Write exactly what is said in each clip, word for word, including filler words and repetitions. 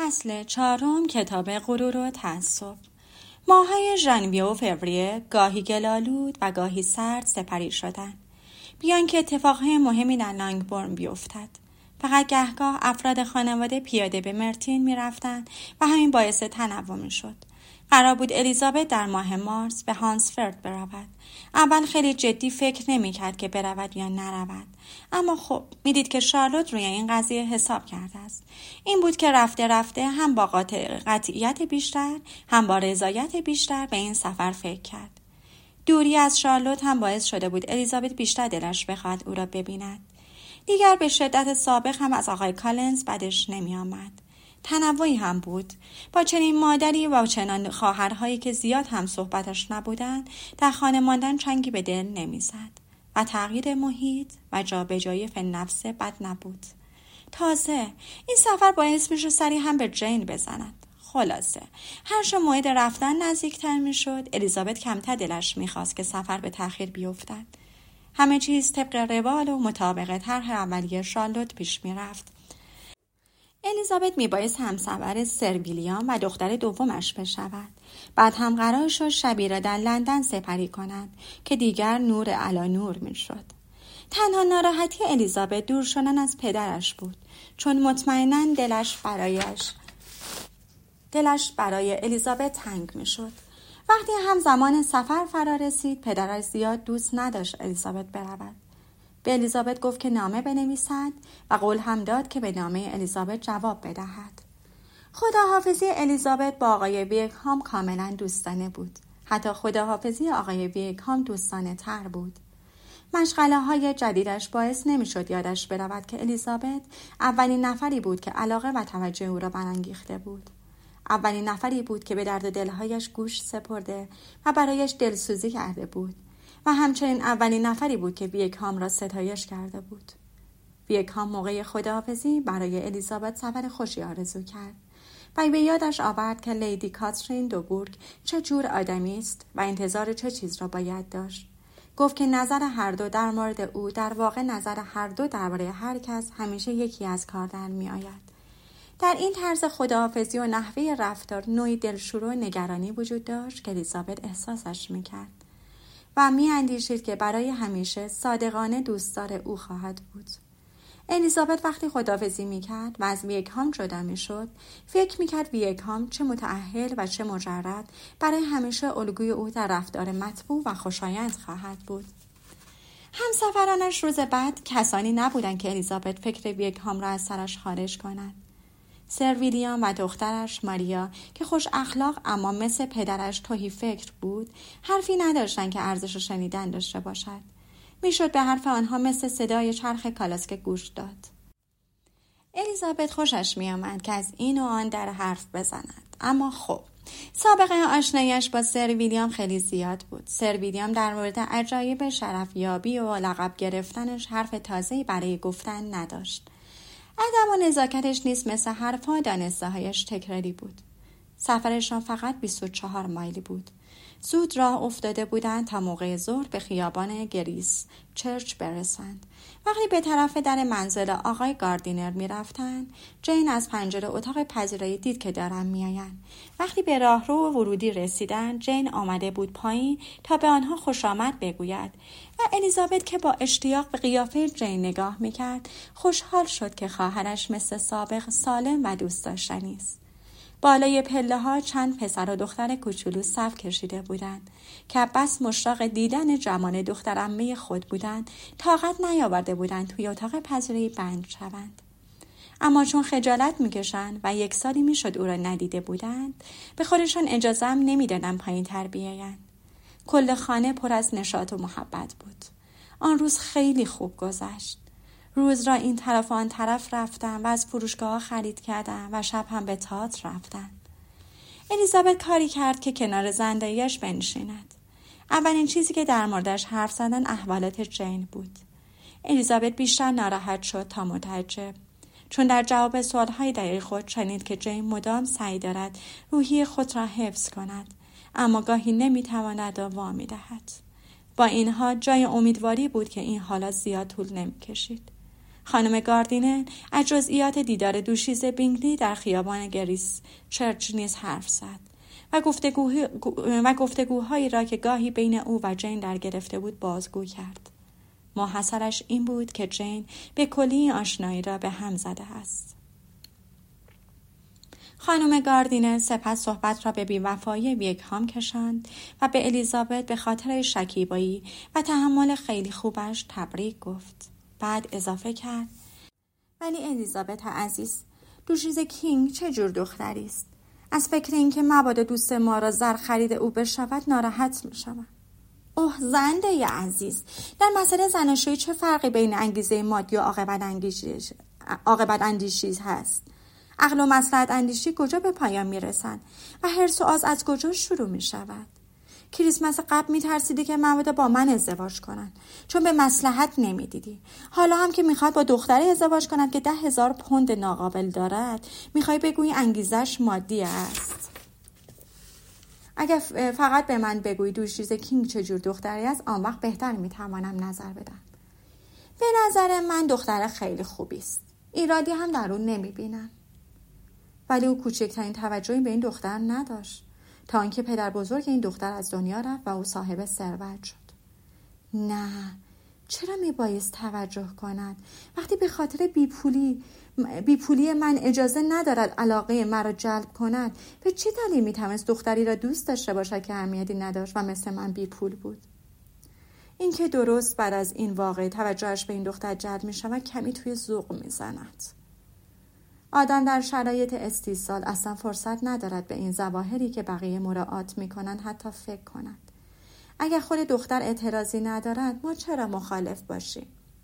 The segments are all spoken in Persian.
فصل چهارم کتاب غرور و تعصب. ماه‌های ژانویه و فوریه گاهی گل‌آلود و گاهی سرد سپری شدند، بیان که اتفاقهای مهمی در لانگبورن بیفتد. فقط گهگاه افراد خانواده پیاده به مرتین می‌رفتند و همین باعث تنوع می‌شد. قرار بود الیزابت در ماه مارس به هانسفورد برود. اول خیلی جدی فکر نمی‌کرد که برود یا نرود، اما خب میدید که شارلوت روی این قضیه حساب کرده است. این بود که رفته رفته هم با قطعیت بیشتر هم با رضایت بیشتر به این سفر فکر کرد. دوری از شارلوت هم باعث شده بود الیزابت بیشتر دلش بخواهد او را ببیند. دیگر به شدت سابق هم از آقای کالنز بدش نمی آمد. تنوعی هم بود. با چنین مادری و چنان خواهرهایی که زیاد هم صحبتش نبودند، در خانه ماندن چنگی به دل نمی زد. و تغییر محیط و جابجایی فی النفس بد نبود. تازه این سفر باعث می شد سری هم به جین بزند. خلاصه هر شب موعد رفتن نزدیکتر می شد، الیزابت کمتر دلش می خواست که سفر به تأخیر بیفتد. همه چیز طبق روال و مطابق طرح اولیه شارلوت پیش می رفت. الیزابت می بایست همسفر سر ویلیام و دختر دومش بشود. بعد هم قرار شد شبی را در لندن سپری کند که دیگر نور علی نور می شد. تنها ناراحتی الیزابت دور شدن از پدرش بود، چون مطمئناً دلش برایش دلش برای الیزابت تنگ می شد. وقتی هم زمان سفر فرا رسید، پدرش زیاد دوست نداشت الیزابت برود. به الیزابت گفت که نامه بنویسد و قول هم داد که به نامه الیزابت جواب بدهد. خداحافظی الیزابت با آقای ویکهام کاملا دوستانه بود. حتی خداحافظی آقای ویکهام دوستانه تر بود. مشغله های جدیدش باعث نمی شد یادش برود که الیزابت اولین نفری بود که علاقه و توجه او را برانگیخته بود. اولین نفری بود که به درد و دلهایش گوش سپرده و برایش دلسوزی کرده بود و همچنین اولین نفری بود که ویکهام را ستایش کرده بود. ویکهام موقع خداحافظی برای الیزابت سفر خوشی آرزو کرد و به یادش آورد که لیدی کاترین دوبورگ چه جور آدمی است و انتظار چه چیز را باید داشت. گفت که نظر هر دو در مورد او در واقع نظر هر دو درباره هر کس همیشه یکی از کار در می آید. در این طرز خداحافظی و نحوه رفتار نوعی دلشوره و نگرانی وجود داشت که الیزابت احساسش می کرد و می اندیشید که برای همیشه صادقانه دوستدار او خواهد بود. الیزابت وقتی خداحافظی می کرد و از ویکهام جدا می شد، فکر می کرد ویکهام چه متأهل و چه مجرد برای همیشه الگوی او در رفتار مطبوع و خوشایند خواهد بود. همسفرانش روز بعد کسانی نبودند که الیزابت فکر ویکهام را از سرش خارج کند. سر ویلیام و دخترش ماریا که خوش اخلاق اما مثل پدرش تهی فکر بود، حرفی نداشتند که ارزش شنیدن داشته باشد. میشد به حرف آنها مثل صدای چرخ کالاسکه گوش داد. الیزابت خوشش میآمد که از این و آن در حرف بزند، اما خب سابقه آشنایش با سر ویلیام خیلی زیاد بود. سر ویلیام در مورد عجایب شرفیابی و لقب گرفتنش حرف تازه‌ای برای گفتن نداشت. ادب و نزاکتش نیز مثل حرفها و دانسته هایش تکراری بود. سفرشان فقط بیست و چهار مایلی بود. زود راه افتاده بودند تا موقع ظهر به خیابان گریس چرچ برسند. وقتی به طرف در منزل آقای گاردینر می رفتند، جین از پنجره اتاق پذیرایی دید که دارند می آیند. وقتی به راهرو و ورودی رسیدند، جین آمده بود پایین تا به آنها خوش آمد بگوید و الیزابت که با اشتیاق به قیافه جین نگاه می کرد، خوشحال شد که خواهرش مثل سابق سالم و دوست داشتنی است. بالای پله ها چند پسر و دختر کوچولو صف کشیده بودند که بس مشتاق دیدن جمال دختر عمه خود بودند، طاقت نیاورده بودند توی اتاق پذیرایی بند شوند. اما چون خجالت میکشند و یک سالی میشد او را ندیده بودند، به خودشان اجازه هم نمیدادند پایین تر بیایند. کل خانه پر از نشاط و محبت بود. آن روز خیلی خوب گذشت. روز را این طرف و آن طرف رفتن و از فروشگاه ها خرید کردن و شب هم به تئاتر رفتن. الیزابت کاری کرد که کنار زندگیش بنشیند. اولین چیزی که در موردش حرف زدن احوالات جین بود. الیزابت بیشتر ناراحت شد تا متعجب، چون در جواب سوالهای دقیق خود شنید که جین مدام سعی دارد روحی خود را حفظ کند، اما گاهی نمیتواند و وا می‌دهد. با اینها جای امیدواری بود که این حالات زیاد طول نمی‌کشید. خانم گاردینر از جزئیات دیدار دوشیزه بینگلی در خیابان گریس چرچ نیز حرف زد و گفتگوهای و گفتگوهایی را که گاهی بین او و جین در گرفته بود بازگو کرد. ماحصلش این بود که جین به کلی آشنایی را به هم زده است. خانم گاردینر سپس صحبت را به بی‌وفایی ویکهام کشاند و به الیزابت به خاطر شکیبایی و تحمل خیلی خوبش تبریک گفت. بعد اضافه کرد: ولی الیزابت عزیز، دوشیزه کینگ چه جور دختری است؟ از فکر اینکه مبادا دوست ما را زر خرید او بشود ناراحت می شود. اوه زنده ی عزیز، در مسئله زناشویی چه فرقی بین انگیزه مادی و عاقبت اندیشی عاقبت اندیشی هست؟ عقل و مصلحت اندیشی کجا به پایان می رسند و حرص و آز از کجا شروع می شود؟ کریسمس قبل می ترسیدی که مبادا با من ازدواج کنند چون به مصلحت نمی دیدی. حالا هم که می خواد با دختری ازدواج کند که ده هزار پوند ناقابل دارد می خواهی بگویی انگیزش مادی است. اگر فقط به من بگویی دوشیزه کینگ چجور دختری است، آن وقت بهتر می توانم نظر بدم. به نظر من دختر خیلی خوبی است. ایرادی هم در اون نمی بینم. ولی او کوچکترین توجهی به این دختر نداشت تا اینکه پدر بزرگ این دختر از دنیا رفت و او صاحب ثروت شد. نه، چرا می بایست توجه کند وقتی به خاطر بیپولی بیپولی من اجازه ندارد علاقه مرا جلب کند؟ به چه دلیل می توانست دختری را دوست داشته باشد که اهمیتی نداشت و مثل من بیپول بود؟ این که درست بعد از این واقعه توجهش به این دختر جلب می شود کمی توی ذوق می زند. آدم در شرایط استیصال اصلا فرصت ندارد به این ظواهری که بقیه مراعات می کنند حتی فکر کند. اگر خود دختر اعتراضی ندارد ما چرا مخالف باشیم؟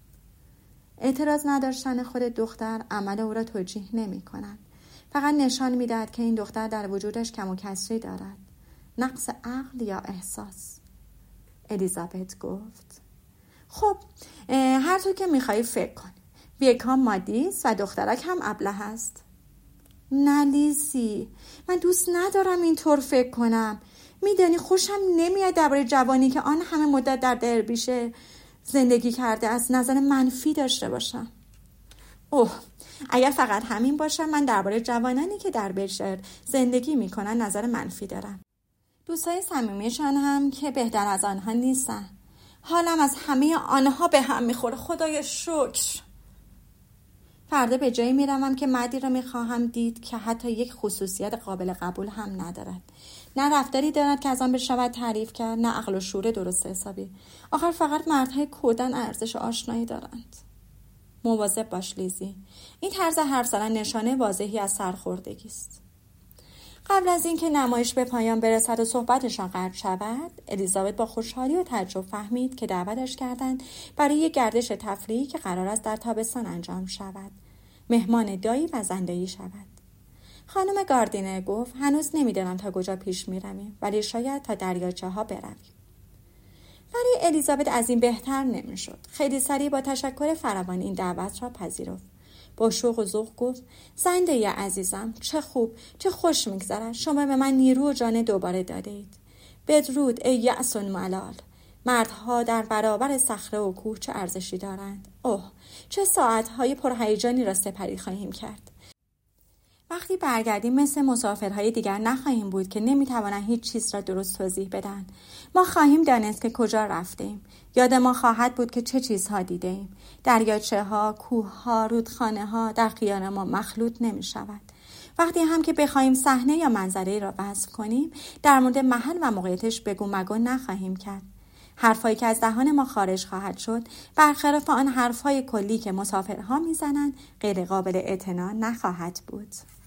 اعتراض نداشتن خود دختر عمل او را توجیه نمی کند. فقط نشان می دهد که این دختر در وجودش کم و کسری دارد. نقص عقل یا احساس. الیزابت گفت: خب هر طور که می خواهی فکر کن. ویکهام مادی است و دخترک هم ابله است. نه لیزی، من دوست ندارم اینطور فکر کنم. میدانی خوشم نمیاد درباره جوانی که آن همه مدت در دربیشه زندگی کرده از نظر منفی داشته باشم. اوه، اگر فقط همین باشه من درباره جوانانی که در دربیشه زندگی میکنن نظر منفی دارم. دوستای صمیمیشان هم که بهتر از آنها نیستن. حالم از همه آنها به هم میخوره، خدای شکر. فردا به جایی میروم که مردی را میخواهم دید که حتی یک خصوصیت قابل قبول هم ندارد. نه رفتاری دارد که از آن بشود تعریف کرد، نه عقل و شعور درست حسابی. آخر فقط مردهای کودن ارزش آشنایی دارند. مواظب باش لیزی. این طرز حرف زدن نشانه واضحی از سرخوردگی است. قبل از اینکه نمایش به پایان برسد و صحبتشان قطع شود، الیزابت با خوشحالی و تعجب فهمید که دعوتش کردند برای یک گردش تفریحی که قرار است در تابستان انجام شود. مهمان دایی و زندایی شود. خانم گاردینر گفت: هنوز نمیدانم تا کجا پیش میرویم، ولی شاید تا دریاچه ها برویم. برای الیزابت از این بهتر نمیشد. خیلی سریع با تشکر فراوان این دعوت را پذیرفت. با شوق و ذوق گفت: زنده عزیزم، چه خوب، چه خوش میگذرد. شما به من نیرو و جان دوباره داده اید. بدرود ای یأس ملال. مردها در برابر صخره و کوه چه ارزشی دارند. اوه، چه ساعتهای پرهیجانی را سپری خواهیم کرد. وقتی برگردیم مثل مسافرهای دیگر نخواهیم بود که نمیتوانند هیچ چیز را درست توضیح بدن. ما خواهیم دانست که کجا رفتیم. یاد ما خواهد بود که چه چیزها دیدیم. دریاچه ها، کوه ها، رودخانه ها در خیال ما مخلوط نمی شود. وقتی هم که بخواهیم صحنه یا منظره را وصف کنیم، در مورد محل و موقعیتش بگو مگو نخواهیم کرد. حرفایی که از دهان ما خارج خواهد شد، برخلاف آن حرفهای کلی که مسافرها میزنند، غیر قابل اعتنا نخواهد بود.